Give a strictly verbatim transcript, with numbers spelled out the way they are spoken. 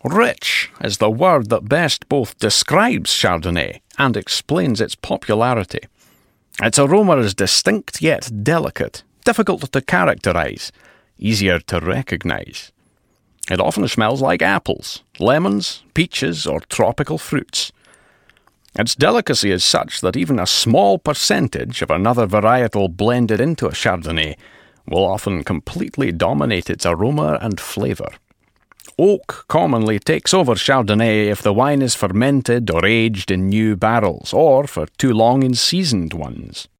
Rich is the word that best both describes Chardonnay and explains its popularity. Its aroma is distinct yet delicate, difficult to characterize, easier to recognize. It often smells like apples, lemons, peaches, or tropical fruits. Its delicacy is such that even a small percentage of another varietal blended into a Chardonnay will often completely dominate its aroma and flavour. Oak commonly takes over Chardonnay if the wine is fermented or aged in new barrels, or for too long in seasoned ones.